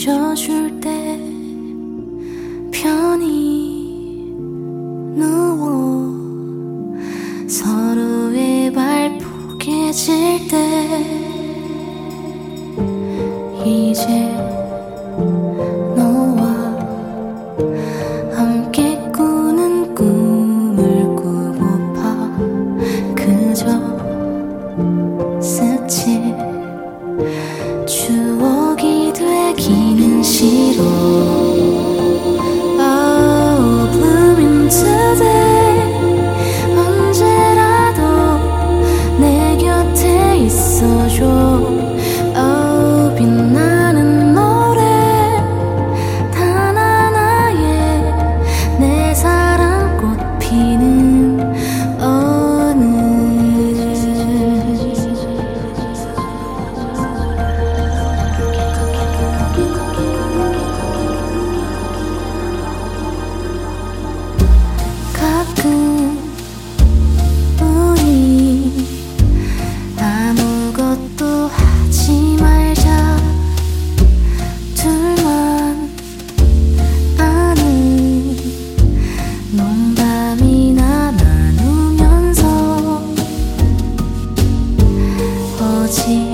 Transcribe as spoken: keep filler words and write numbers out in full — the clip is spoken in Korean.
안겨줄 때 편히 누워 서로의 발 포개질 때 이제 너와 함께 꾸는 꿈을 꾸고파 그저 스칠 추억이 되기는 싫어. Oh, blooming today 언제라도 내 곁에 있어줘. Oh, 빛나는 노래 단 하나에 내 사랑꽃 피는 오늘 가끔 우리 아무것도 하지 말자. 둘만 아는 농담이나 나누면서 오직